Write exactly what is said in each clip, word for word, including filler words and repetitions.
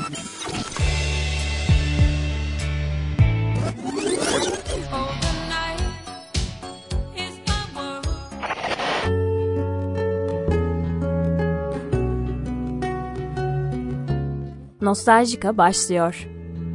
Nostaljika başlıyor.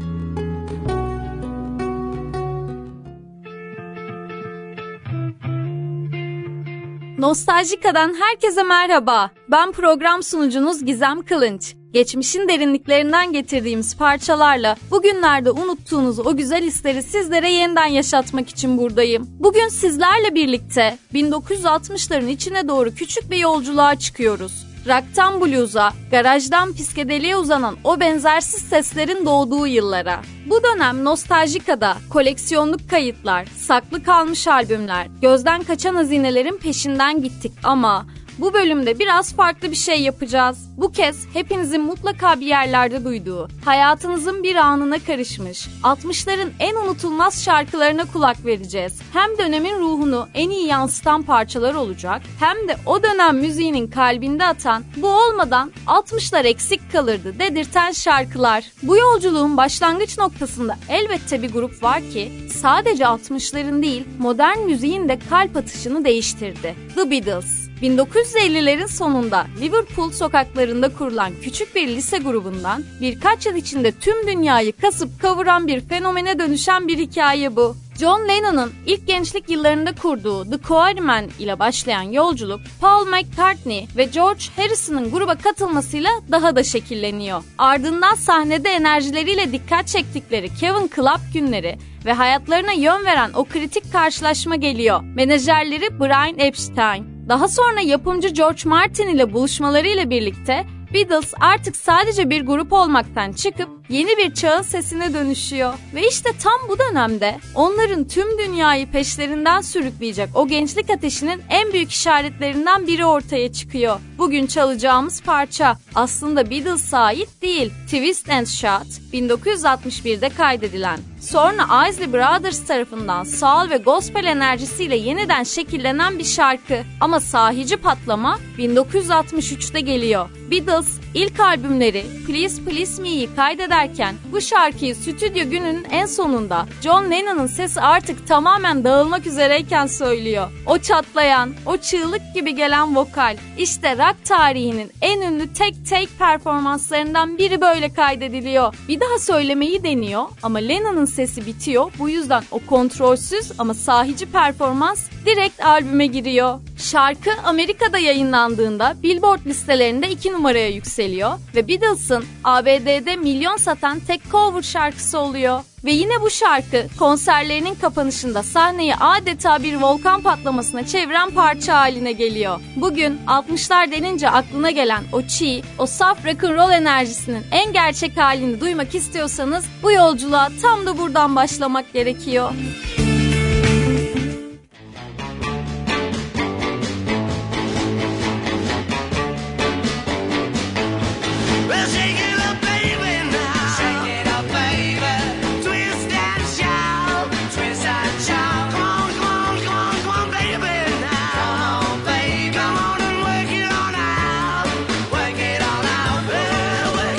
Nostaljika'dan herkese merhaba. Ben program sunucunuz Gizem Kılınç. Geçmişin derinliklerinden getirdiğimiz parçalarla bugünlerde unuttuğunuz o güzel hisleri sizlere yeniden yaşatmak için buradayım. Bugün sizlerle birlikte bin dokuz yüz altmışların içine doğru küçük bir yolculuğa çıkıyoruz. Rock'tan blues'a, garajdan psikedeliğe uzanan o benzersiz seslerin doğduğu yıllara. Bu dönem Nostaljika'da koleksiyonluk kayıtlar, saklı kalmış albümler, gözden kaçan hazinelerin peşinden gittik ama bu bölümde biraz farklı bir şey yapacağız. Bu kez hepinizin mutlaka bir yerlerde duyduğu, hayatınızın bir anına karışmış, altmışların en unutulmaz şarkılarına kulak vereceğiz. Hem dönemin ruhunu en iyi yansıtan parçalar olacak, hem de o dönem müziğinin kalbinde atan, bu olmadan altmışlar eksik kalırdı dedirten şarkılar. Bu yolculuğun başlangıç noktasında elbette bir grup var ki, sadece altmışların değil, modern müziğin de kalp atışını değiştirdi. The Beatles. bin dokuz yüz ellilerin sonunda Liverpool sokaklarında kurulan küçük bir lise grubundan birkaç yıl içinde tüm dünyayı kasıp kavuran bir fenomene dönüşen bir hikaye bu. John Lennon'ın ilk gençlik yıllarında kurduğu The Quarrymen ile başlayan yolculuk, Paul McCartney ve George Harrison'ın gruba katılmasıyla daha da şekilleniyor. Ardından sahnede enerjileriyle dikkat çektikleri Kevin Club günleri ve hayatlarına yön veren o kritik karşılaşma geliyor. Menajerleri Brian Epstein. Daha sonra yapımcı George Martin ile buluşmalarıyla birlikte Beatles artık sadece bir grup olmaktan çıkıp yeni bir çağın sesine dönüşüyor. Ve işte tam bu dönemde onların tüm dünyayı peşlerinden sürükleyecek o gençlik ateşinin en büyük işaretlerinden biri ortaya çıkıyor. Bugün çalacağımız parça aslında Beatles'a ait değil. Twist and Shout bin dokuz yüz altmış birde kaydedilen, sonra Isley Brothers tarafından soul ve gospel enerjisiyle yeniden şekillenen bir şarkı. Ama sahici patlama bin dokuz yüz altmış üçte geliyor. Beatles ilk albümleri Please Please Me'yi kaydederken bu şarkıyı stüdyo gününün en sonunda John Lennon'ın sesi artık tamamen dağılmak üzereyken söylüyor. O çatlayan, o çığlık gibi gelen vokal, işte rock tarihinin en ünlü tek take performanslarından biri böyle kaydediliyor. Bir daha söylemeyi deniyor ama Lennon'ın sesi bitiyor. Bu yüzden o kontrolsüz ama sahici performans direkt albüme giriyor. Şarkı Amerika'da yayınlandığında Billboard listelerinde iki numaraya yükseliyor ve Beatles'ın A B D'de milyon satan tek cover şarkısı oluyor. Ve yine bu şarkı konserlerinin kapanışında sahneyi adeta bir volkan patlamasına çeviren parça haline geliyor. Bugün altmışlar denince aklına gelen o çiğ, o saf rock'n'roll enerjisinin en gerçek halini duymak istiyorsanız bu yolculuğa tam da buradan başlamak gerekiyor.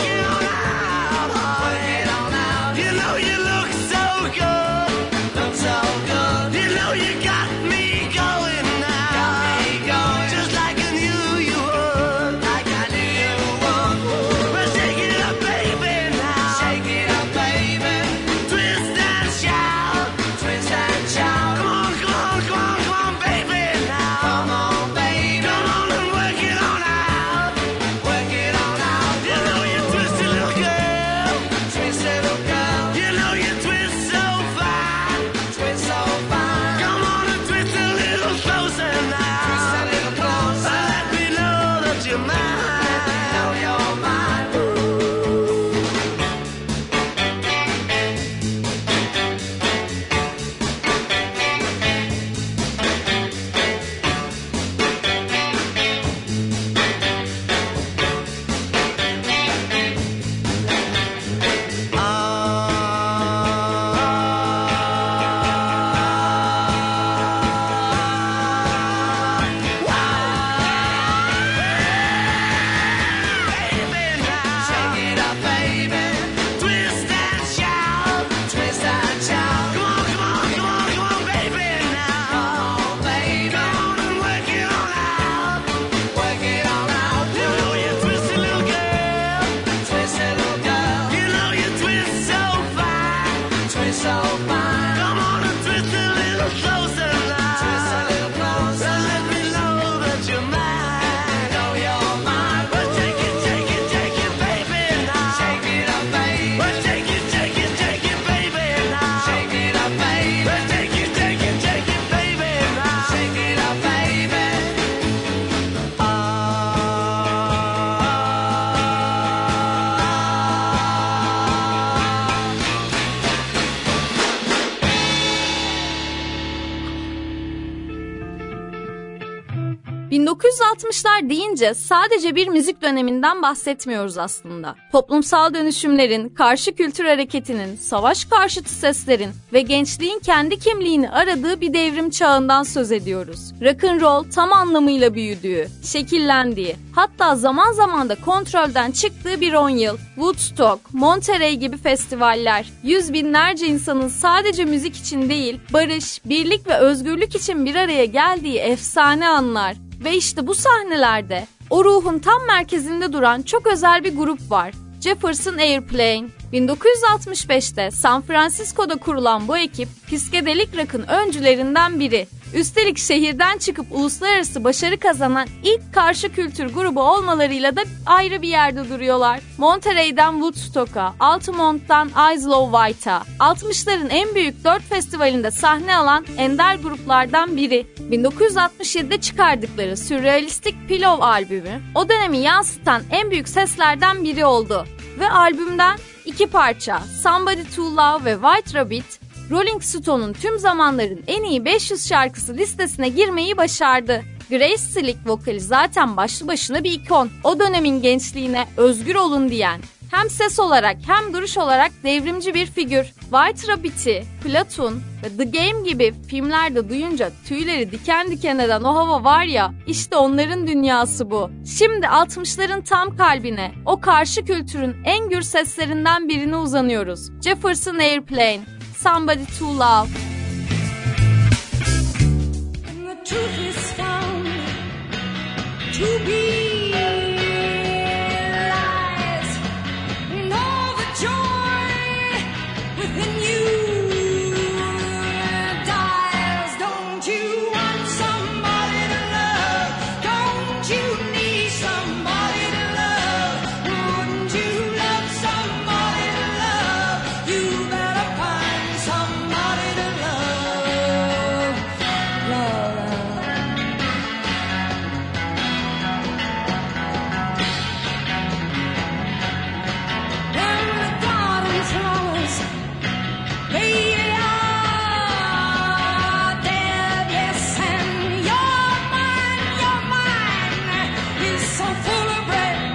You know you look so good. bin dokuz yüz altmışlar deyince sadece bir müzik döneminden bahsetmiyoruz aslında. Toplumsal dönüşümlerin, karşı kültür hareketinin, savaş karşıtı seslerin ve gençliğin kendi kimliğini aradığı bir devrim çağından söz ediyoruz. Rock'n'roll tam anlamıyla büyüdüğü, şekillendiği, hatta zaman zaman da kontrolden çıktığı bir on yıl. Woodstock, Monterey gibi festivaller, yüz binlerce insanın sadece müzik için değil, barış, birlik ve özgürlük için bir araya geldiği efsane anlar. Ve işte bu sahnelerde o ruhun tam merkezinde duran çok özel bir grup var. Jefferson Airplane. bin dokuz yüz altmış beşte San Francisco'da kurulan bu ekip, psikedelik rock'ın öncülerinden biri. Üstelik şehirden çıkıp uluslararası başarı kazanan ilk karşı kültür grubu olmalarıyla da ayrı bir yerde duruyorlar. Monterey'den Woodstock'a, Altamont'tan Isle of Wight'a, altmışların en büyük dört festivalinde sahne alan ender gruplardan biri. bin dokuz yüz altmış yedide çıkardıkları sürrealistik Pillow albümü, o dönemi yansıtan en büyük seslerden biri oldu. Ve albümden iki parça, Somebody to Love ve White Rabbit, Rolling Stone'un tüm zamanların en iyi beş yüz şarkısı listesine girmeyi başardı. Grace Slick vokali zaten başlı başına bir ikon. O dönemin gençliğine özgür olun diyen, hem ses olarak hem duruş olarak devrimci bir figür. White Rabbit'i, Platoon ve The Game gibi filmlerde duyunca tüyleri diken diken eden o hava var ya, işte onların dünyası bu. Şimdi altmışların tam kalbine, o karşı kültürün en gür seslerinden birine uzanıyoruz. Jefferson Airplane, Somebody to Love. And the truth is found to be lies, and all the joy within you dies. Don't you want somebody to love? Don't you need somebody to love? Wouldn't you love somebody to love? You better find somebody to love, love. When the garden flowers, they are dead, yes, and your mind, your mind is so full of red.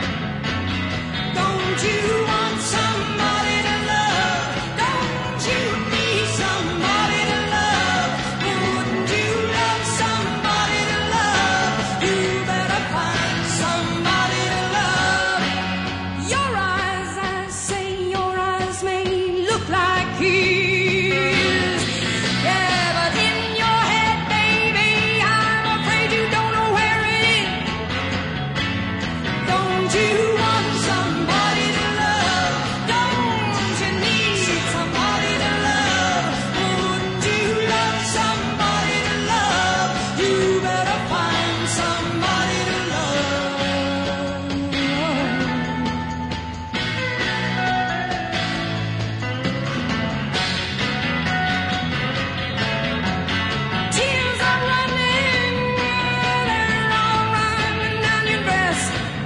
Don't you want somebody to love? Don't you need somebody to love? Wouldn't you love somebody to love? You better find somebody to love. Your eyes, I say, your eyes may look like his. Yeah, but in your head, baby, I'm afraid you don't know where it is. Don't you want somebody to love? Don't you need somebody to love? Wouldn't you love somebody to love? You better find somebody to love. Tears are running, they're all running down your dress.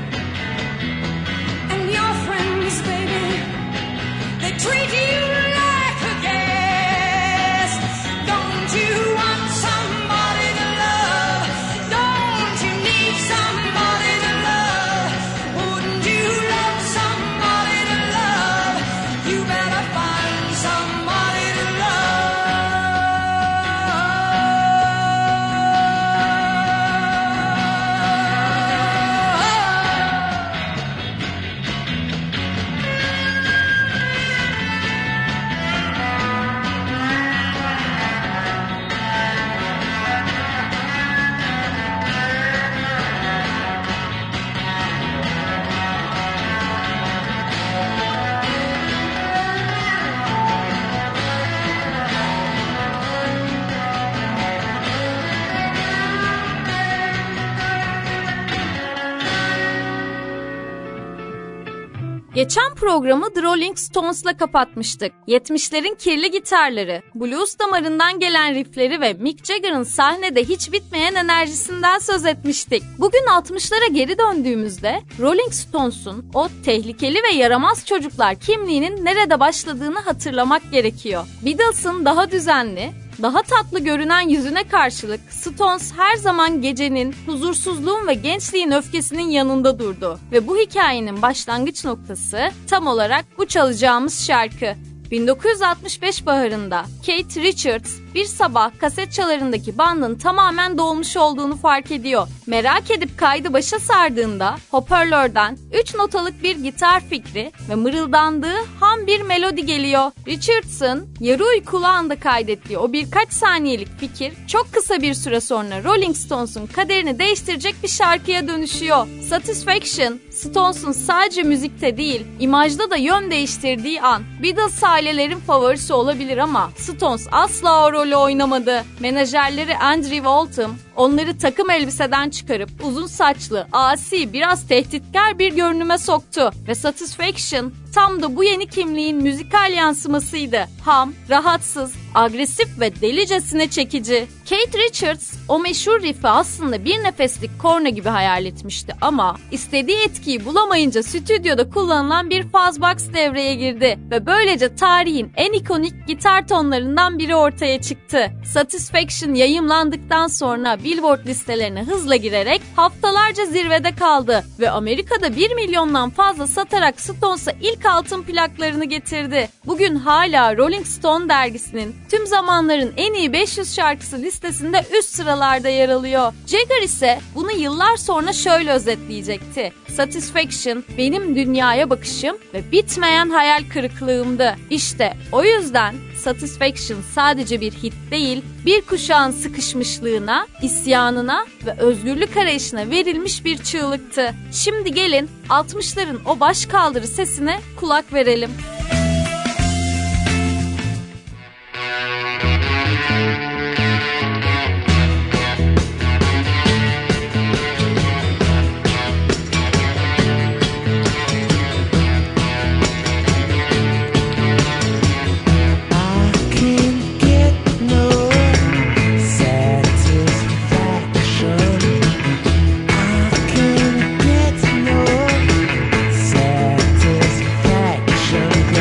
And your friends, baby, they treat you like a guest. Don't you want somebody to love? Don't you need somebody to love? Wouldn't you love somebody to love? You better find somebody to love. Geçen programı The Rolling Stones'la kapatmıştık. yetmişlerin kirli gitarları, blues damarından gelen riffleri ve Mick Jagger'ın sahnede hiç bitmeyen enerjisinden söz etmiştik. Bugün altmışlara geri döndüğümüzde Rolling Stones'un o tehlikeli ve yaramaz çocuklar kimliğinin nerede başladığını hatırlamak gerekiyor. Beatles'ın daha düzenli, Daha tatlı görünen yüzüne karşılık Stones her zaman gecenin, huzursuzluğun ve gençliğin öfkesinin yanında durdu. Ve bu hikayenin başlangıç noktası tam olarak bu çalacağımız şarkı. bin dokuz yüz altmış beş baharında Keith Richards bir sabah kaset çalarındaki bandın tamamen dolmuş olduğunu fark ediyor. Merak edip kaydı başa sardığında hoparlörden üç notalık bir gitar fikri ve mırıldandığı ham bir melodi geliyor. Richards'ın yarı uykulu anda kaydettiği o birkaç saniyelik fikir çok kısa bir süre sonra Rolling Stones'un kaderini değiştirecek bir şarkıya dönüşüyor. Satisfaction, Stones'un sadece müzikte değil, imajda da yön değiştirdiği an. Beatles ailelerin favorisi olabilir ama Stones asla o rolü oynamadı. Menajerleri Andrew Walton onları takım elbiseden çıkarıp uzun saçlı, asi, biraz tehditkar bir görünüme soktu ve Satisfaction tam da bu yeni kimliğin müzikal yansımasıydı. Ham, rahatsız, agresif ve delicesine çekici. Keith Richards o meşhur riff'i aslında bir nefeslik korna gibi hayal etmişti ama istediği etkiyi bulamayınca stüdyoda kullanılan bir fuzzbox devreye girdi ve böylece tarihin en ikonik gitar tonlarından biri ortaya çıktı. Satisfaction yayımlandıktan sonra Billboard listelerine hızla girerek haftalarca zirvede kaldı ve Amerika'da bir milyondan fazla satarak Stones'a ilk altın plaklarını getirdi. Bugün hala Rolling Stone dergisinin tüm zamanların en iyi beş yüz şarkısı listesinde üst sıralarda yer alıyor. Jagger ise bunu yıllar sonra şöyle özetleyecekti. Satisfaction benim dünyaya bakışım ve bitmeyen hayal kırıklığımdı. İşte o yüzden Satisfaction sadece bir hit değil, bir kuşağın sıkışmışlığına, isyanına ve özgürlük arayışına verilmiş bir çığlıktı. Şimdi gelin altmışların o başkaldırı sesine kulak verelim. Satisfaction.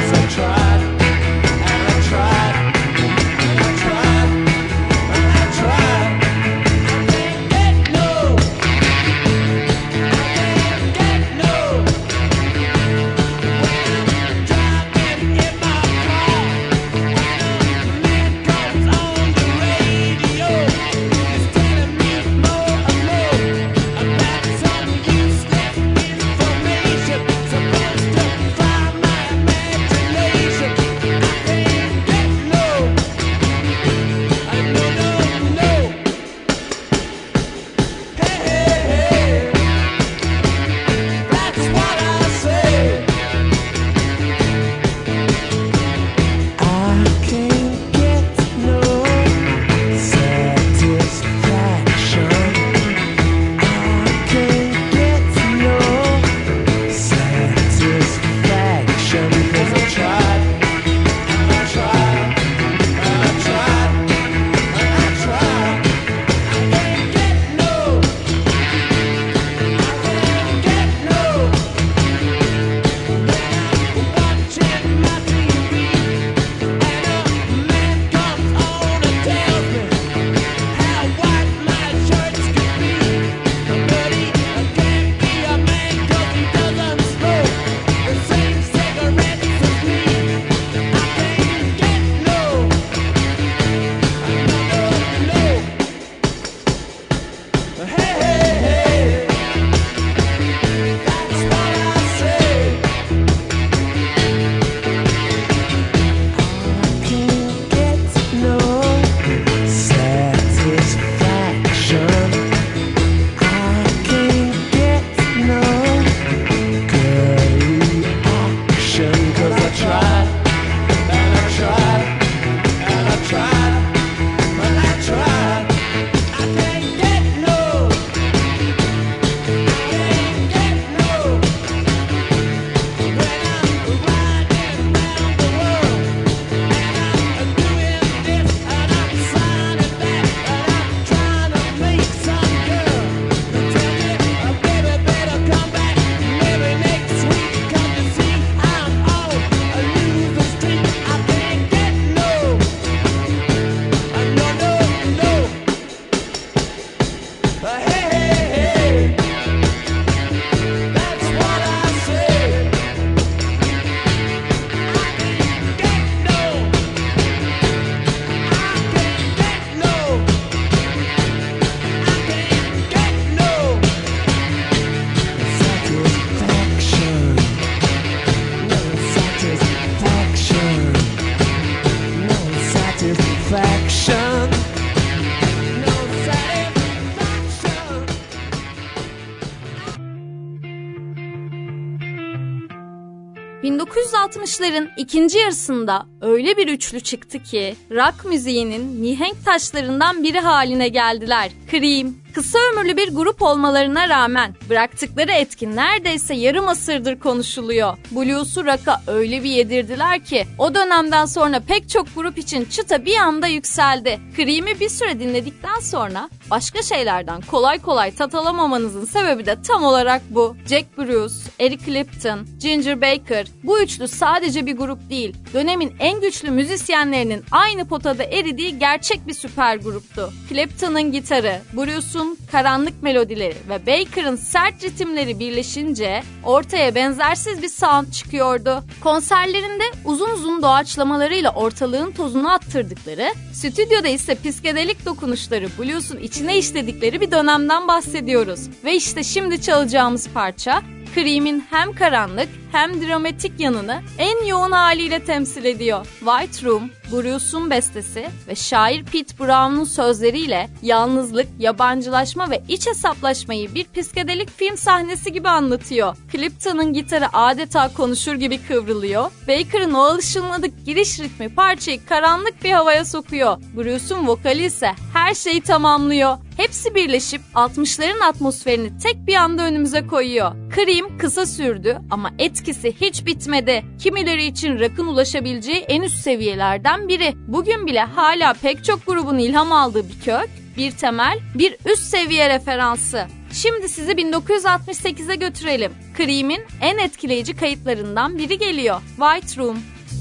bin dokuz yüz altmışların ikinci yarısında öyle bir üçlü çıktı ki rock müziğinin mihenk taşlarından biri haline geldiler. Cream. Kısa ömürlü bir grup olmalarına rağmen bıraktıkları etki neredeyse yarım asırdır konuşuluyor. Blues'u rock'a öyle bir yedirdiler ki o dönemden sonra pek çok grup için çıta bir anda yükseldi. Cream'i bir süre dinledikten sonra başka şeylerden kolay kolay tat alamamanızın sebebi de tam olarak bu. Jack Bruce, Eric Clapton, Ginger Baker, bu üçlü sadece bir grup değil, dönemin en güçlü müzisyenlerinin aynı potada eridiği gerçek bir süper gruptu. Clapton'ın gitarı, Bruce'un karanlık melodileri ve Baker'ın sert ritimleri birleşince ortaya benzersiz bir sound çıkıyordu. Konserlerinde uzun uzun doğaçlamalarıyla ortalığın tozunu attırdıkları, stüdyoda ise psikedelik dokunuşları blues'un içine işledikleri bir dönemden bahsediyoruz. Ve işte şimdi çalacağımız parça Cream'in hem karanlık hem dramatik yanını en yoğun haliyle temsil ediyor. White Room, Bruce'un bestesi ve şair Pete Brown'un sözleriyle yalnızlık, yabancılaşma ve iç hesaplaşmayı bir psikedelik film sahnesi gibi anlatıyor. Clapton'ın gitarı adeta konuşur gibi kıvrılıyor. Baker'ın o alışılmadık giriş ritmi parçayı karanlık bir havaya sokuyor. Bruce'un vokali ise her şeyi tamamlıyor. Hepsi birleşip altmışların atmosferini tek bir anda önümüze koyuyor. Cream kısa sürdü ama etkisi hiç bitmedi. Kimileri için rock'ın ulaşabileceği en üst seviyelerden biri. Bugün bile hala pek çok grubun ilham aldığı bir kök, bir temel, bir üst seviye referansı. Şimdi sizi bin dokuz yüz altmış sekize götürelim. Cream'in en etkileyici kayıtlarından biri geliyor. White Room.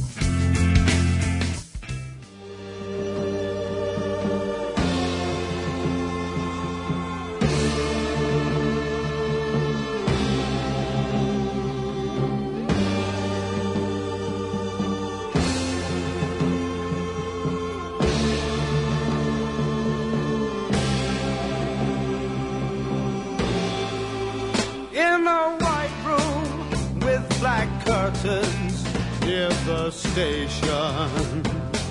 In a white room with black curtains near the station.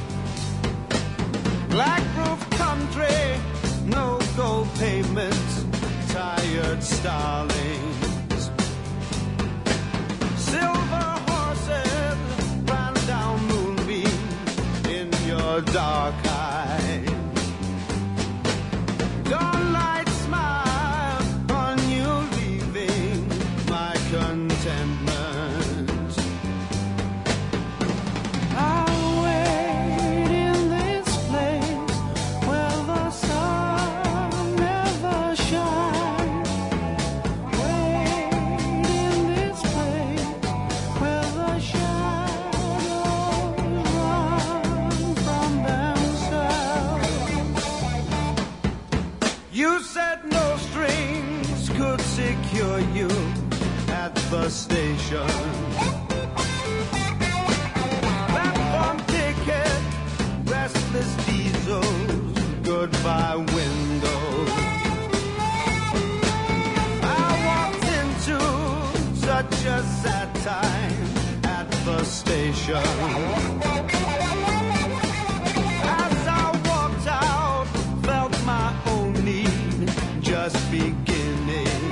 Black roof country, no gold pavements, tired starlings. Silver horses ran down moonbeams in your dark eyes. Dawnlight smile on you, leaving my contentment. I'll wait in this place where the sun never shines. Wait in this place where the shadows run from themselves. You said no strings could secure you at the station. Platform ticket, restless diesels, goodbye windows. I walked into such a sad time at the station. As I walked out, felt my own need just beginning.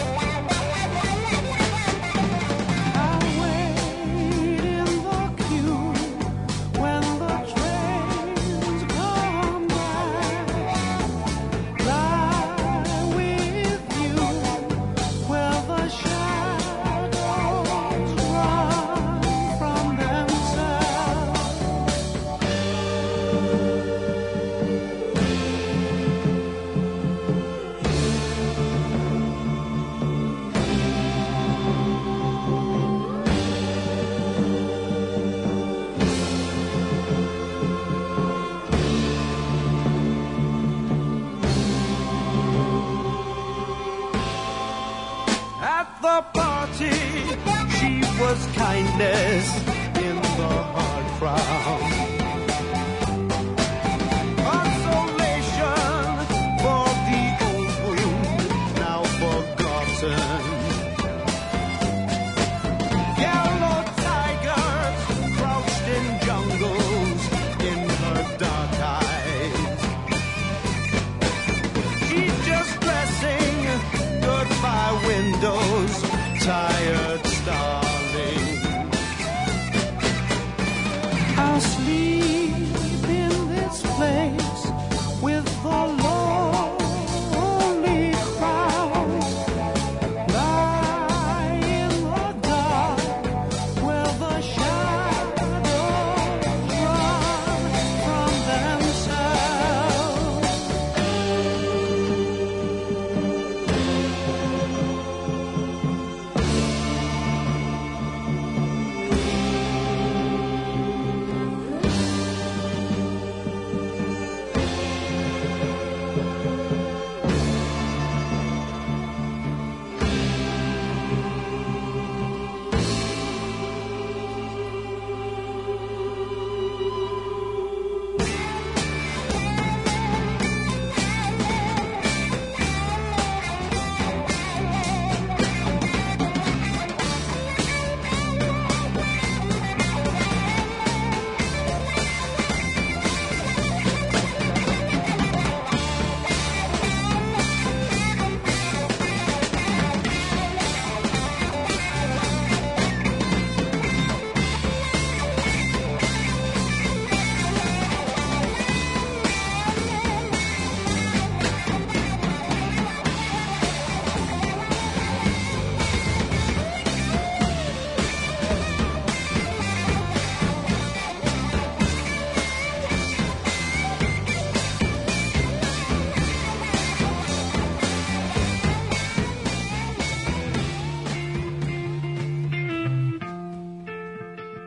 I wait in the queue when the trains come back. Lie with you where the shadows run from themselves.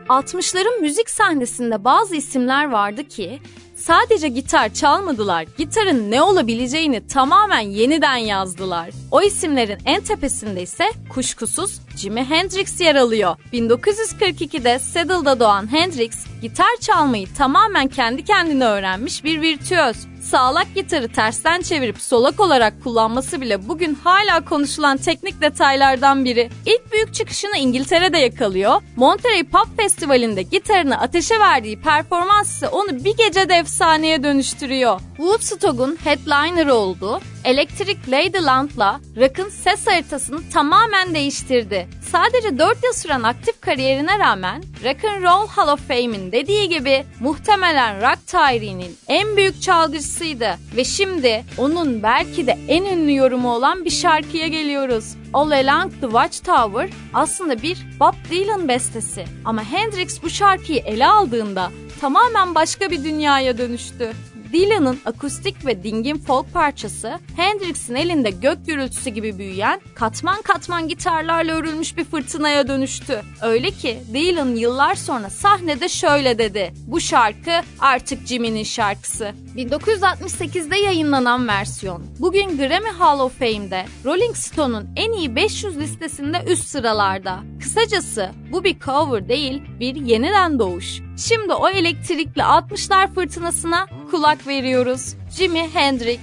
altmışların müzik sahnesinde bazı isimler vardı ki sadece gitar çalmadılar, gitarın ne olabileceğini tamamen yeniden yazdılar. O isimlerin en tepesinde ise kuşkusuz Jimi Hendrix yer alıyor. bin dokuz yüz kırk ikide Seattle'da doğan Hendrix, gitar çalmayı tamamen kendi kendine öğrenmiş bir virtüöz. Sağlak gitarı tersten çevirip solak olarak kullanması bile bugün hala konuşulan teknik detaylardan biri. İlk büyük çıkışını İngiltere'de yakalıyor. Monterey Pop Festivali'nde gitarını ateşe verdiği performans ise onu bir gecede efsaneye dönüştürüyor. Woodstock'un headliner'ı oldu. Electric Ladyland'la rock'ın ses haritasını tamamen değiştirdi. Sadece dört yıl süren aktif kariyerine rağmen Rock and Roll Hall of Fame'in dediği gibi muhtemelen rock tarihinin en büyük çalgıcısıydı. Ve şimdi onun belki de en ünlü yorumu olan bir şarkıya geliyoruz. All Along the Watchtower aslında bir Bob Dylan bestesi. Ama Hendrix bu şarkıyı ele aldığında tamamen başka bir dünyaya dönüştü. Dylan'ın akustik ve dingin folk parçası, Hendrix'in elinde gök gürültüsü gibi büyüyen, katman katman gitarlarla örülmüş bir fırtınaya dönüştü. Öyle ki Dylan yıllar sonra sahnede şöyle dedi: "Bu şarkı artık Jimmy'nin şarkısı." bin dokuz yüz altmış sekizde yayınlanan versiyon, bugün Grammy Hall of Fame'de Rolling Stone'un en iyi beş yüz listesinde üst sıralarda. Kısacası bu bir cover değil, bir yeniden doğuş. Şimdi o elektrikli altmışlar fırtınasına kulak veriyoruz. Jimi Hendrix.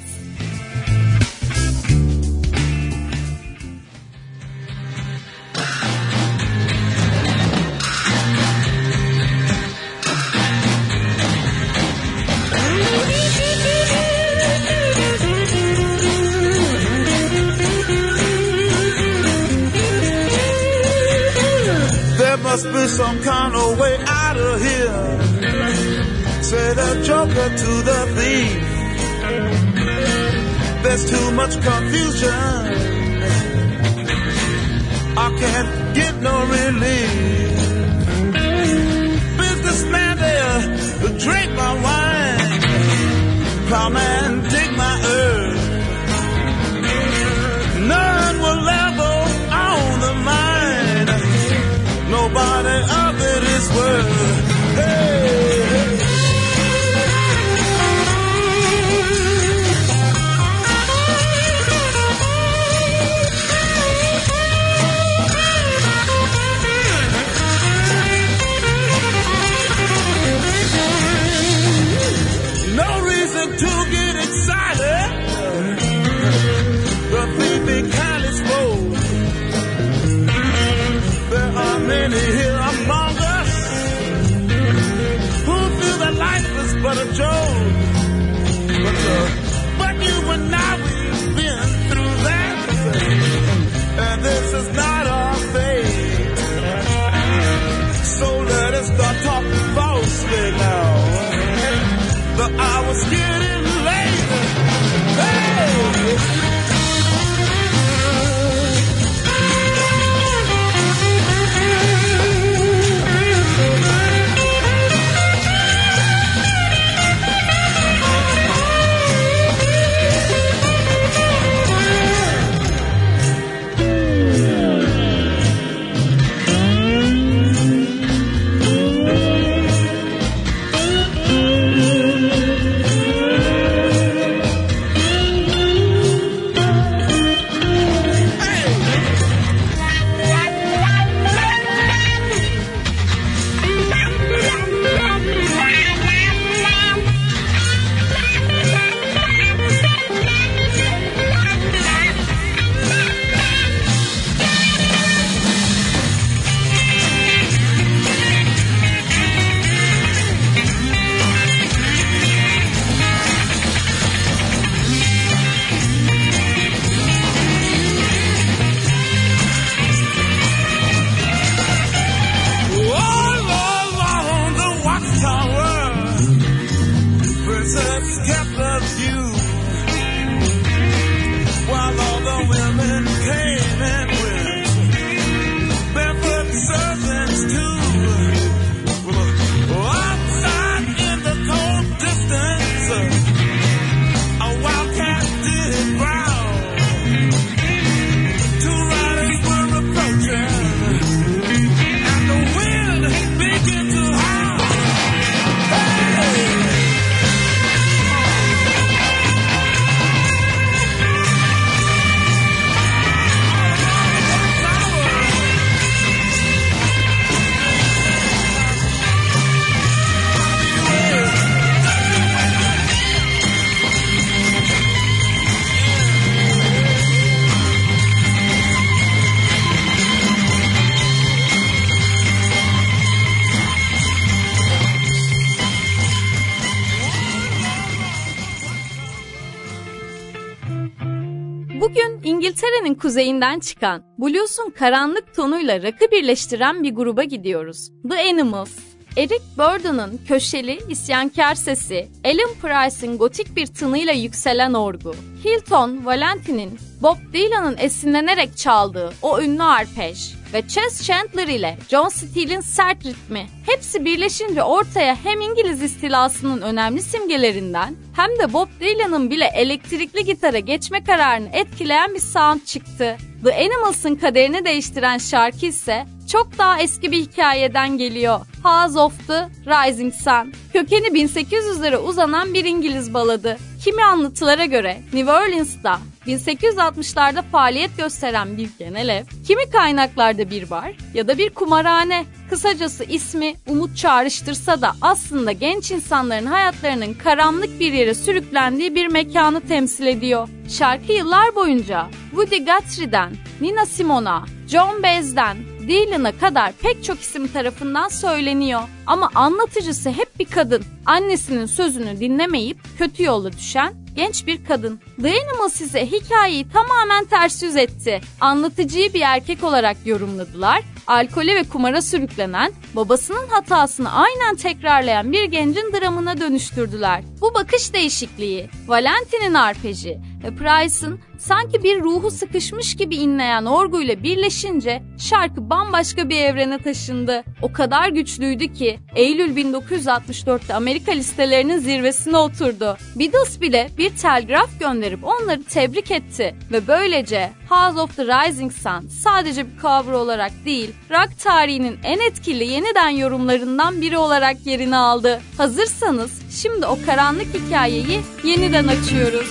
There must be some kind of way out of here, said the joker to the thief. There's too much confusion, I can't get no relief. Businessman there, drink my wine, plowman dig my earth. None will level on the mine, nobody of it is worth. Hey, hey. No reason to get excited, but be kindly spoke. There are many here among us who feel that life is but a joke. But, uh, but you and I, we've been through that, and this is not our fate. So let us start talking falsely now. The hour's getting late. Hey! Bugün İngiltere'nin kuzeyinden çıkan, blues'un karanlık tonuyla rock'ı birleştiren bir gruba gidiyoruz. The Animals. Eric Burdon'un köşeli, isyankar sesi, Alan Price'ın gotik bir tınıyla yükselen orgu, Hilton Valentine'in Bob Dylan'ın esinlenerek çaldığı o ünlü arpej ve Chess Chandler ile John Steele'in sert ritmi, hepsi birleşince ortaya hem İngiliz istilasının önemli simgelerinden hem de Bob Dylan'ın bile elektrikli gitara geçme kararını etkileyen bir sound çıktı. The Animals'ın kaderini değiştiren şarkı ise çok daha eski bir hikayeden geliyor. House of the Rising Sun. Kökeni bin sekiz yüzlere uzanan bir İngiliz baladı. Kimi anlatılara göre New Orleans'ta bin sekiz yüz altmışlarda faaliyet gösteren bir genel ev, kimi kaynaklarda bir bar ya da bir kumarhane. Kısacası ismi umut çağrıştırsa da aslında genç insanların hayatlarının karanlık bir yere sürüklendiği bir mekanı temsil ediyor. Şarkı yıllar boyunca Woody Guthrie'den Nina Simone'a, John Baez'den Dylan'a kadar pek çok isim tarafından söyleniyor. Ama anlatıcısı hep bir kadın. Annesinin sözünü dinlemeyip kötü yola düşen genç bir kadın. The Animals ise hikayeyi tamamen ters yüz etti. Anlatıcıyı bir erkek olarak yorumladılar. Alkole ve kumara sürüklenen, babasının hatasını aynen tekrarlayan bir gencin dramına dönüştürdüler. Bu bakış değişikliği, Valentine'in arpeji ve Price'ın sanki bir ruhu sıkışmış gibi inleyen orguyla birleşince şarkı bambaşka bir evrene taşındı. O kadar güçlüydü ki Eylül bin dokuz yüz altmış dörtte Amerika listelerinin zirvesine oturdu. Beatles bile bir telgraf gönderip onları tebrik etti ve böylece House of the Rising Sun sadece bir cover olarak değil, rock tarihinin en etkili yeniden yorumlarından biri olarak yerini aldı. Hazırsanız şimdi o karanlık hikayeyi yeniden açıyoruz.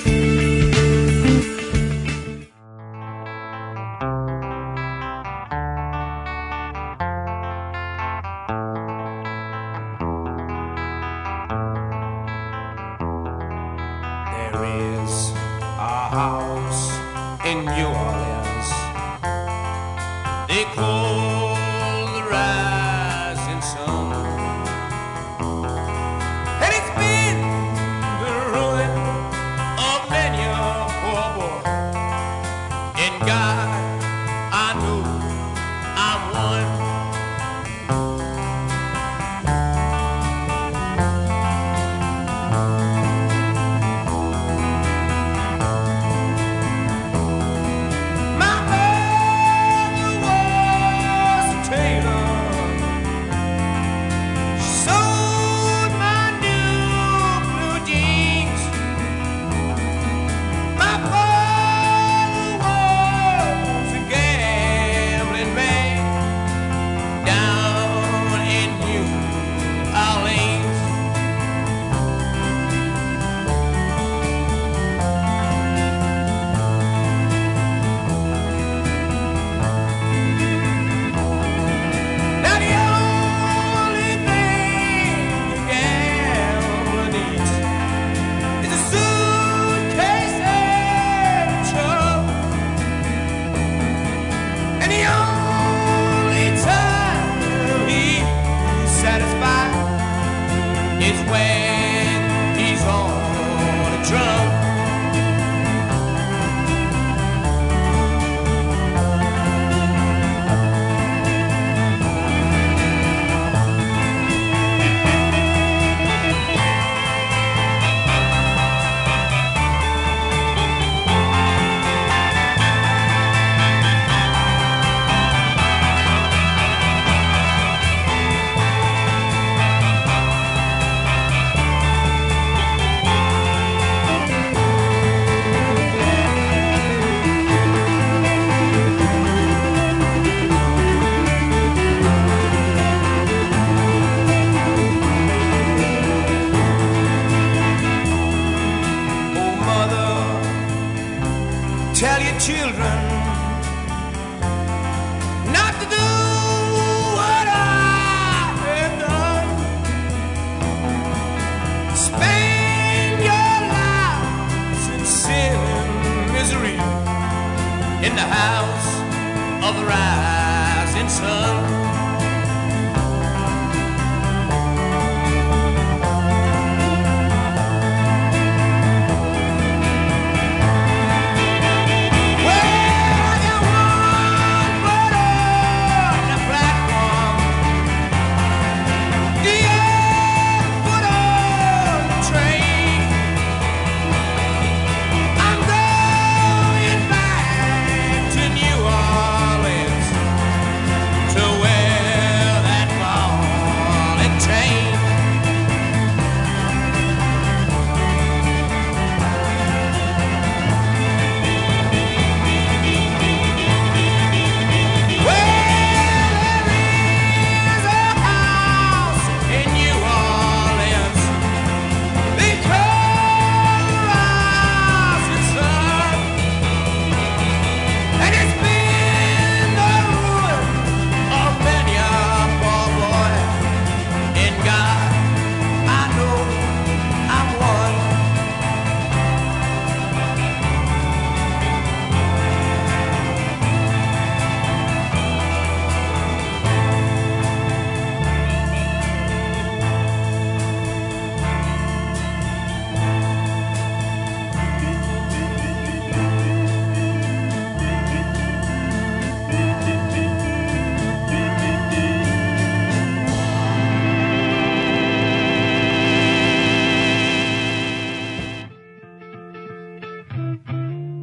In New Orleans, they call the rising sun, and it's been the ruin of many a poor boy. In God, I know I'm one.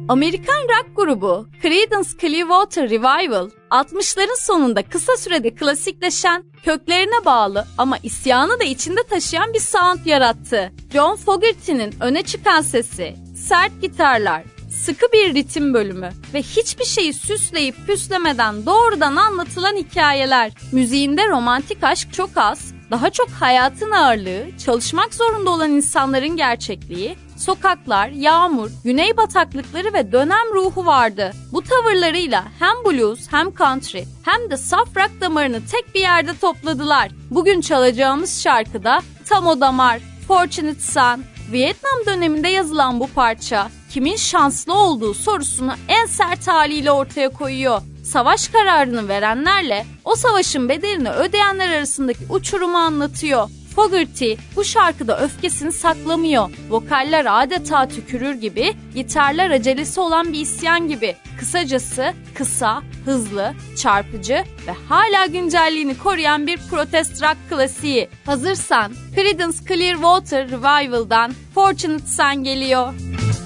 Amerikan rock grubu Creedence Clearwater Revival, altmışların sonunda kısa sürede klasikleşen, köklerine bağlı ama isyanı da içinde taşıyan bir sound yarattı. John Fogerty'nin öne çıkan sesi, sert gitarlar, sıkı bir ritim bölümü ve hiçbir şeyi süsleyip püslemeden doğrudan anlatılan hikayeler. Müziğinde romantik aşk çok az, daha çok hayatın ağırlığı, çalışmak zorunda olan insanların gerçekliği, sokaklar, yağmur, güney bataklıkları ve dönem ruhu vardı. Bu tavırlarıyla hem blues hem country hem de saf rock damarını tek bir yerde topladılar. Bugün çalacağımız şarkıda tam o damar. Fortunate Son. Vietnam döneminde yazılan bu parça kimin şanslı olduğu sorusunu en sert haliyle ortaya koyuyor. Savaş kararını verenlerle o savaşın bedelini ödeyenler arasındaki uçurumu anlatıyor. Fogerty bu şarkıda öfkesini saklamıyor. Vokaller adeta tükürür gibi, gitarlar acelesi olan bir isyan gibi. Kısacası kısa, hızlı, çarpıcı ve hala güncelliğini koruyan bir protest rock klasiği. Hazırsan Creedence Clearwater Revival'dan Fortunate Son geliyor.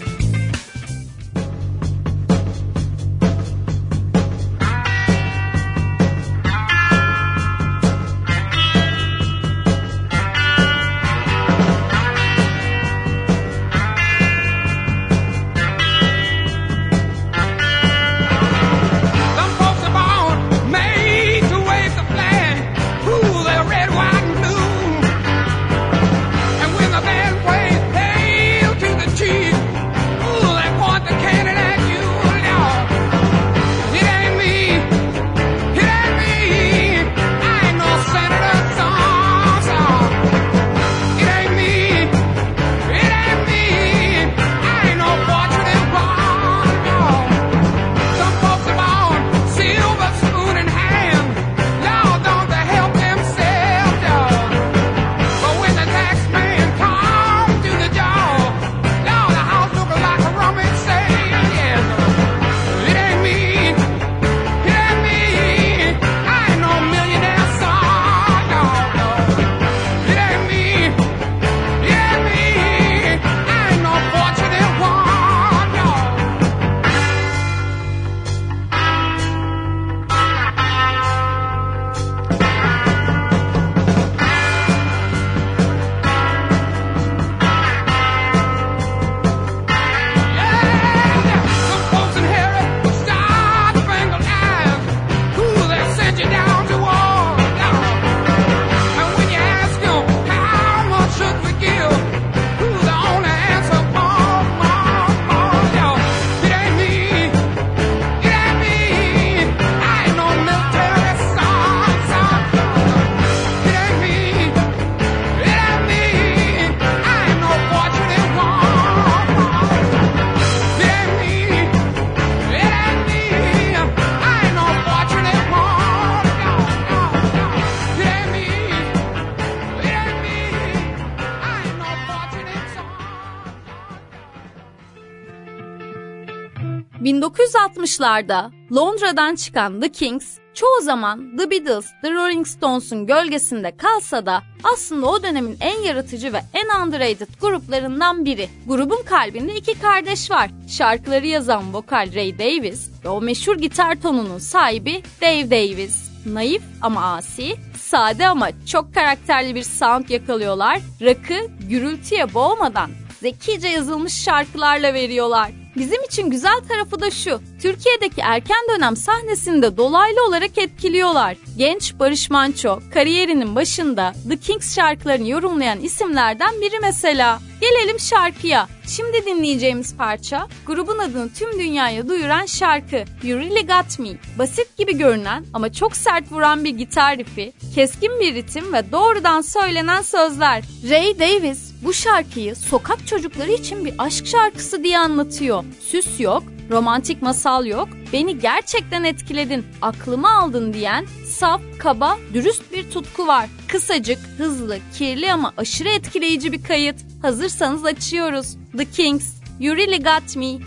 bin dokuz yüz altmışlarda Londra'dan çıkan The Kings, çoğu zaman The Beatles, The Rolling Stones'un gölgesinde kalsa da aslında o dönemin en yaratıcı ve en underrated gruplarından biri. Grubun kalbinde iki kardeş var. Şarkıları yazan vokal Ray Davies ve o meşhur gitar tonunun sahibi Dave Davies. Naif ama asi, sade ama çok karakterli bir sound yakalıyorlar. Rock'ı gürültüye boğmadan zekice yazılmış şarkılarla veriyorlar. Bizim için güzel tarafı da şu, Türkiye'deki erken dönem sahnesini de dolaylı olarak etkiliyorlar. Genç Barış Manço, kariyerinin başında The Kings şarkılarını yorumlayan isimlerden biri mesela. Gelelim şarkıya. Şimdi dinleyeceğimiz parça, grubun adını tüm dünyaya duyuran şarkı You Really Got Me. Basit gibi görünen ama çok sert vuran bir gitar rifi, keskin bir ritim ve doğrudan söylenen sözler. Ray Davies bu şarkıyı sokak çocukları için bir aşk şarkısı diye anlatıyor. Süs yok, romantik masal yok, beni gerçekten etkiledin, aklımı aldın diyen saf, kaba, dürüst bir tutku var. Kısacık, hızlı, kirli ama aşırı etkileyici bir kayıt. Hazırsanız açıyoruz. The Kings, You Really Got Me.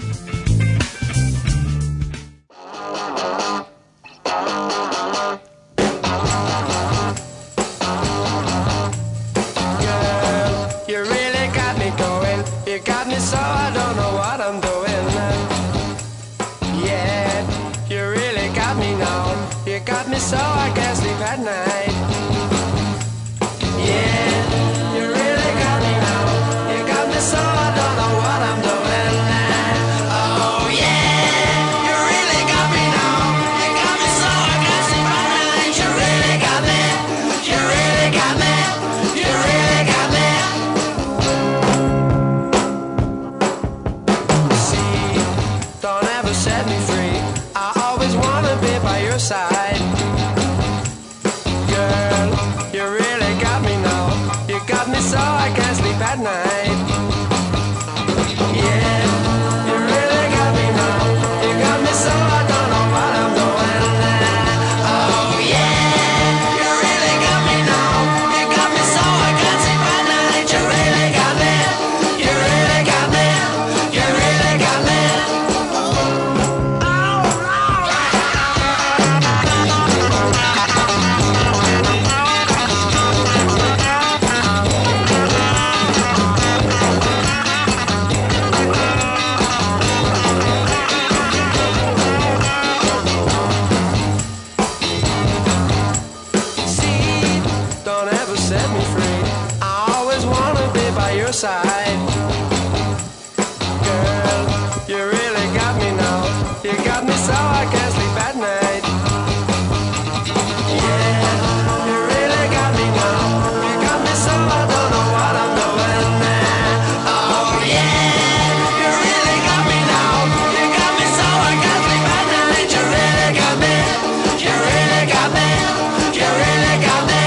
You really got me going. You got me so I don't know what I'm doing. sleep at night. Yeah, you really got me now. You got me so I don't know what I'm doing now. Oh yeah, you really got me now. You got me so I can't sleep at night. You really got me. You really got me. You really got me. See, don't ever set me free. I always wanna be by your side. Girl, you really got me now. You got me so I can't sleep at night. Yeah, you really got me now. You got me so I don't know what I'm doing now. Oh yeah, you really got me now. You got me so I can't sleep at night. You really got me. You really got me. You really got me. See, don't ever set me free. I always wanna be by your side. Girl, you really got me now. You got me so I can't sleep at night. Yeah, you really got me now. You got me so I don't know what I'm doing now. Oh yeah, you really got me now. You got me so I can't sleep at night. You really got me. You really got me. You really got me.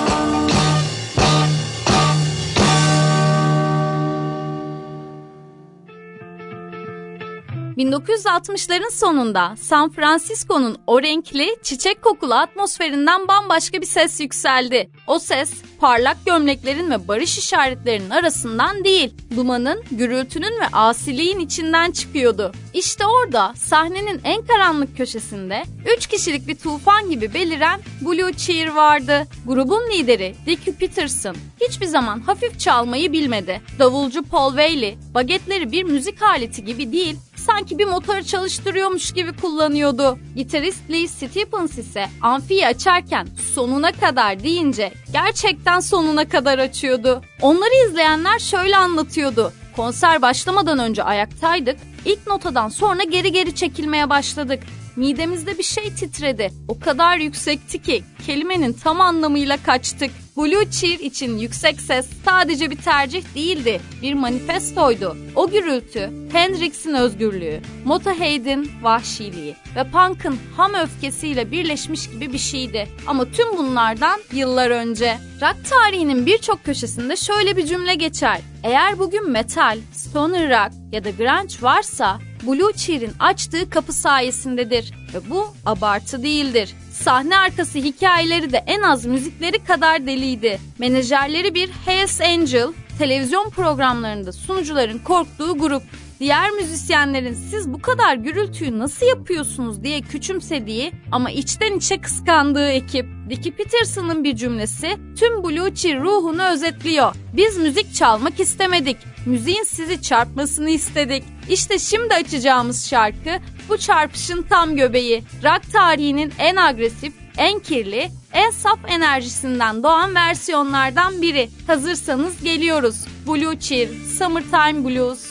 bin dokuz yüz altmışların sonunda San Francisco'nun o renkli, çiçek kokulu atmosferinden bambaşka bir ses yükseldi. O ses, parlak gömleklerin ve barış işaretlerinin arasından değil, dumanın, gürültünün ve asiliğin içinden çıkıyordu. İşte orada, sahnenin en karanlık köşesinde, üç kişilik bir tufan gibi beliren Blue Cheer vardı. Grubun lideri Dickie Peterson hiçbir zaman hafif çalmayı bilmedi. Davulcu Paul Whaley, bagetleri bir müzik aleti gibi değil, sanki bir motoru çalıştırıyormuş gibi kullanıyordu. Gitarist Lee Stephens ise amfiyi açarken sonuna kadar deyince gerçekten sonuna kadar açıyordu. Onları izleyenler şöyle anlatıyordu. Konser başlamadan önce ayaktaydık, ilk notadan sonra geri geri çekilmeye başladık. Midemizde bir şey titredi. O kadar yüksekti ki kelimenin tam anlamıyla kaçtık. Blue Cheer için yüksek ses sadece bir tercih değildi, bir manifestoydu. O gürültü, Hendrix'in özgürlüğü, Motorhead'in vahşiliği ve punk'ın ham öfkesiyle birleşmiş gibi bir şeydi. Ama tüm bunlardan yıllar önce. Rock tarihinin birçok köşesinde şöyle bir cümle geçer. Eğer bugün metal, stoner rock ya da grunge varsa Blue Cheer'in açtığı kapı sayesindedir ve bu abartı değildir. Sahne arkası hikayeleri de en az müzikleri kadar deliydi. Menajerleri bir Hells Angel, televizyon programlarında sunucuların korktuğu grup. Diğer müzisyenlerin siz bu kadar gürültüyü nasıl yapıyorsunuz diye küçümsediği ama içten içe kıskandığı ekip. Dickie Peterson'ın bir cümlesi tüm Blue Cheer ruhunu özetliyor. Biz müzik çalmak istemedik, müziğin sizi çarpmasını istedik. İşte şimdi açacağımız şarkı bu çarpışın tam göbeği. Rock tarihinin en agresif, en kirli, en saf enerjisinden doğan versiyonlardan biri. Hazırsanız geliyoruz. Blue Cheer, Summertime Blues.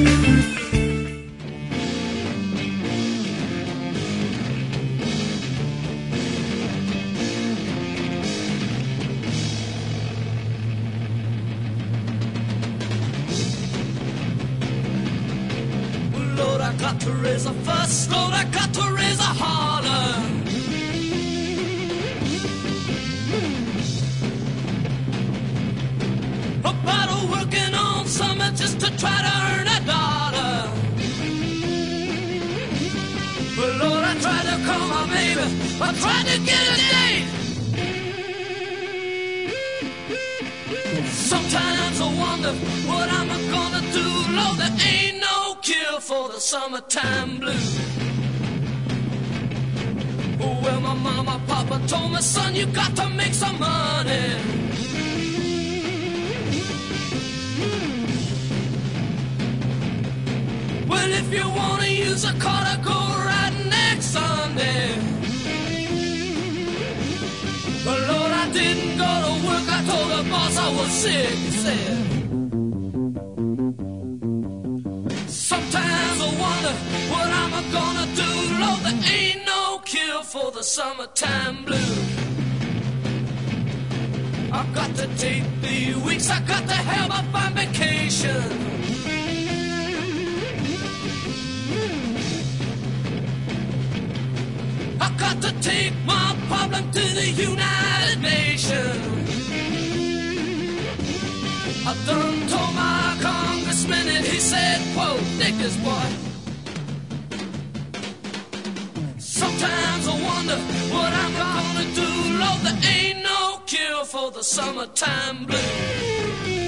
Lord, I got to raise a fuss. Lord, I got to raise a holler. About working on summer just to try to earn a dollar. Well, Lord, I tried to call my baby. I tried to get a date. Sometimes I wonder what I'm gonna do. Lord, there ain't no cure for the summertime blues. Oh, well, my mama, papa told me, son, you got to make some money. Well, if you wanna use a car to go riding next Sunday, I was sick, he said. Sometimes I wonder what I'm gonna do. Lord, there ain't no cure for the summertime blues. I've got to take the weeks, I got to have a fun vacation. I got to take my problem to the United Nations. I done told my congressman and he said, quote, dig this boy. Sometimes I wonder what I'm gonna do. Lord, there ain't no cure for the summertime blues.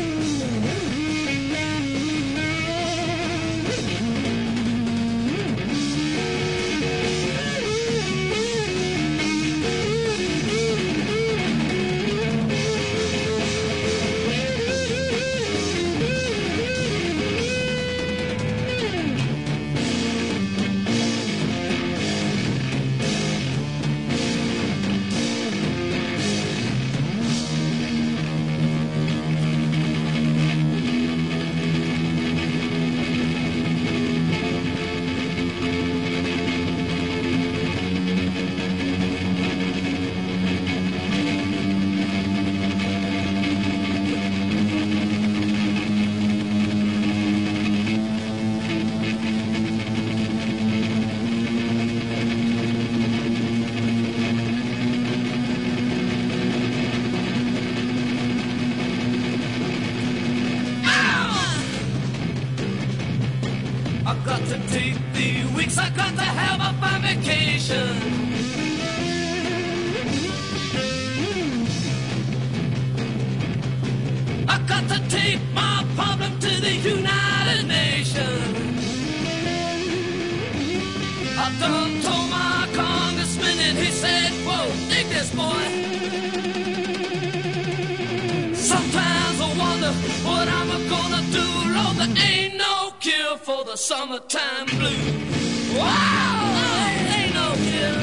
Summertime blues. Wow, oh, ain't no cure.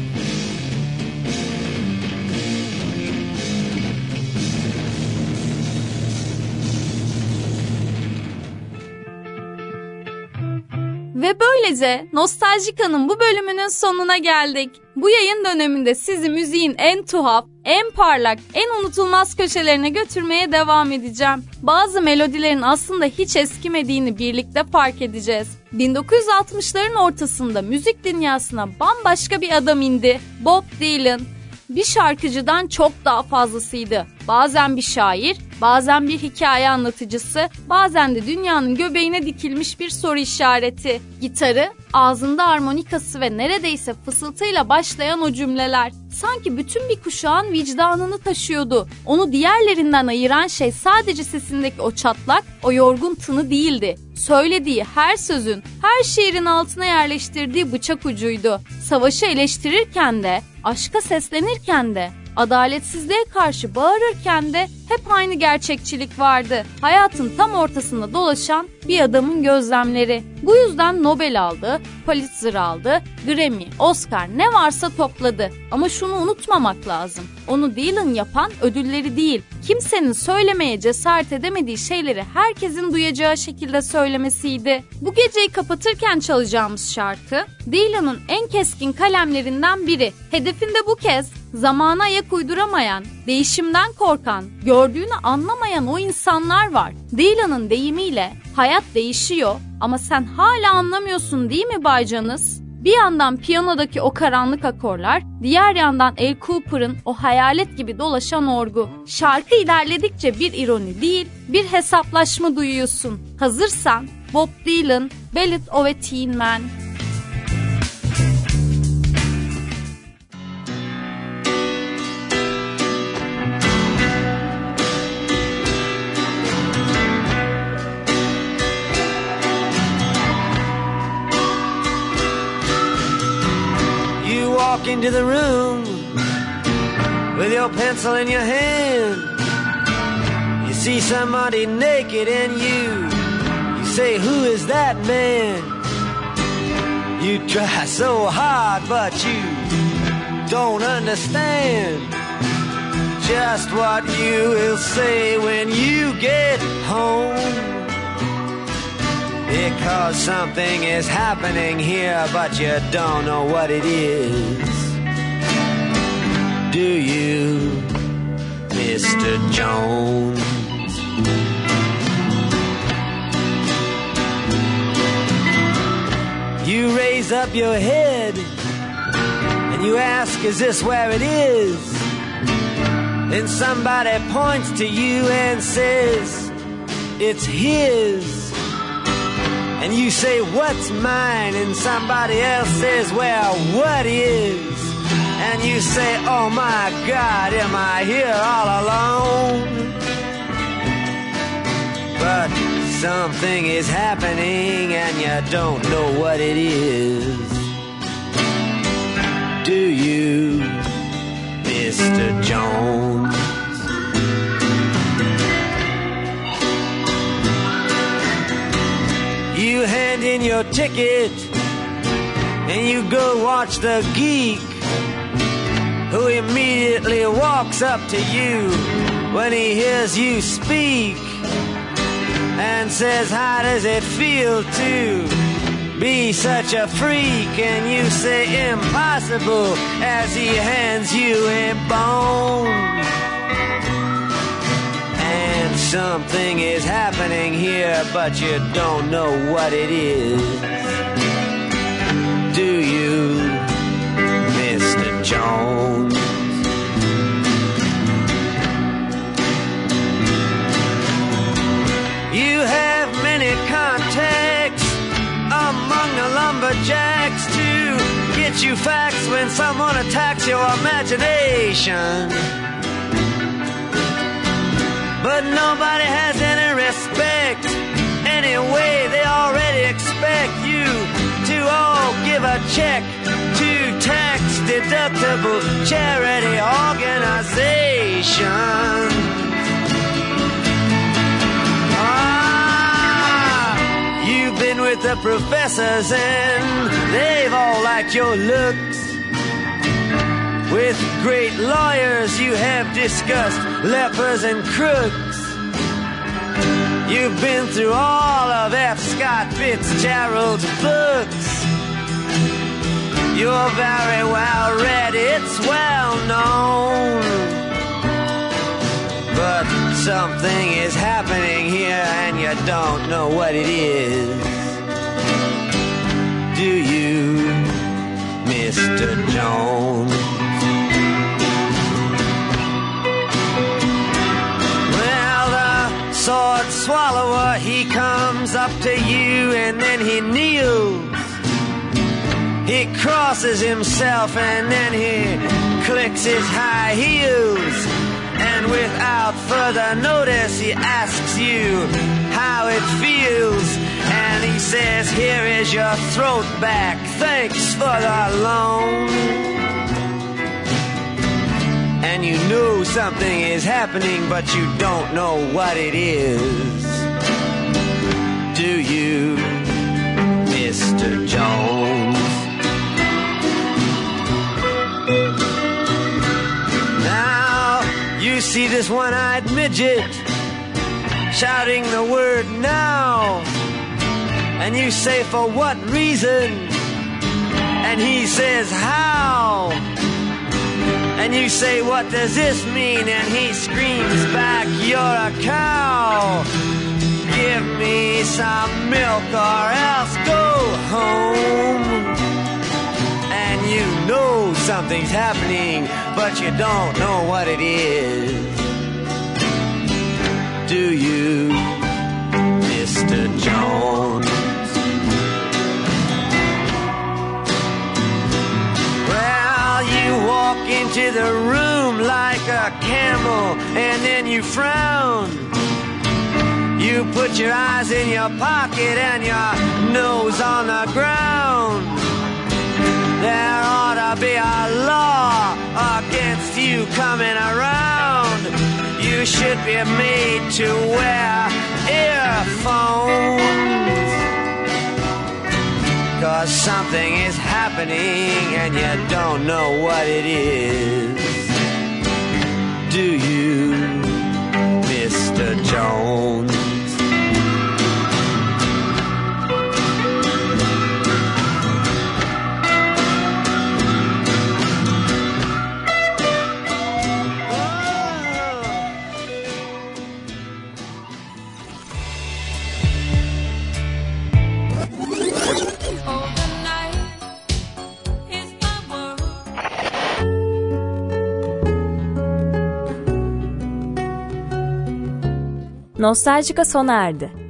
Ve böylece Nostaljika'nın bu bölümünün sonuna geldik. Bu yayın döneminde sizi müziğin en tuhaf, en parlak, en unutulmaz köşelerine götürmeye devam edeceğim. Bazı melodilerin aslında hiç eskimediğini birlikte fark edeceğiz. bin dokuz yüz altmışların ortasında müzik dünyasına bambaşka bir adam indi. Bob Dylan. Bir şarkıcıdan çok daha fazlasıydı. Bazen bir şair, bazen bir hikaye anlatıcısı, bazen de dünyanın göbeğine dikilmiş bir soru işareti. Gitarı, ağzında armonikası ve neredeyse fısıltıyla başlayan o cümleler. Sanki bütün bir kuşağın vicdanını taşıyordu. Onu diğerlerinden ayıran şey sadece sesindeki o çatlak, o yorgun tını değildi. Söylediği her sözün, her şiirin altına yerleştirdiği bıçak ucuydu. Savaşı eleştirirken de, aşka seslenirken de, adaletsizliğe karşı bağırırken de hep aynı gerçekçilik vardı. Hayatın tam ortasında dolaşan bir adamın gözlemleri. Bu yüzden Nobel aldı, Pulitzer aldı, Grammy, Oscar ne varsa topladı. Ama şunu unutmamak lazım. Onu Dylan yapan ödülleri değil, kimsenin söylemeye cesaret edemediği şeyleri herkesin duyacağı şekilde söylemesiydi. Bu geceyi kapatırken çalacağımız şarkı, Dylan'ın en keskin kalemlerinden biri. Hedefinde bu kez zamana ayak uyduramayan, değişimden korkan, gördüğünü anlamayan o insanlar var. Dylan'ın deyimiyle hayat değişiyor ama sen hala anlamıyorsun değil mi Baycanız? Bir yandan piyanodaki o karanlık akorlar, diğer yandan Al Cooper'ın o hayalet gibi dolaşan orgu. Şarkı ilerledikçe bir ironi değil, bir hesaplaşma duyuyorsun. Hazırsan Bob Dylan, Ballad of a Teen Man. Walk into the room with your pencil in your hand. You see somebody naked and you you say, who is that man? You try so hard but you don't understand just what you will say when 'cause something is happening here, but you don't know what it is. Do you, Mister Jones? You raise up your head and you ask, is this where it is? Then somebody points to you and says, it's his. And you say, what's mine? And somebody else says, well, what is? And you say, oh my God, am I here all alone? But something is happening and you don't know what it is. Do you, Mister Jones? You hand in your ticket and you go watch the geek, who immediately walks up to you when he hears you speak and says, how does it feel to be such a freak? And you say, impossible, as he hands you a bone. And something is happening here, but you don't know what it is. Do you, Mister Jones? You have many contacts among the lumberjacks to get you facts when someone attacks your imagination. But nobody has any respect. Anyway, they already expect you to all give a check to tax-deductible charity organization. You've been with the professors and they've all liked your looks. With great lawyers you have discussed lepers and crooks. You've been through all of F. Scott Fitzgerald's books. You're very well read, it's well known. But something is happening here and you don't know what it is. Do you, Mister Jones? Well, the sword swallower, he comes up to you and then he kneels. He crosses himself and then he clicks his high heels. And without further notice, he asks you how it feels. And he says, here is your throat back, thanks for the loan. And you know something is happening, but you don't know what it is. Do you, Mister Jones? You see this one-eyed midget shouting the word now, and you say, for what reason? And he says, how? And you say, what does this mean? And he screams back, you're a cow. Give me some milk or else go home. And you know something's happening, but you don't know what it is. Do you, Mister Jones? Well, you walk into the room like a camel, and then you frown. You put your eyes in your pocket and your nose on the ground. There ought to be a law against you coming around. You should be made to wear earphones. 'Cause something is happening and you don't know what it is. Do you, Mister Jones? Nostaljika sona erdi.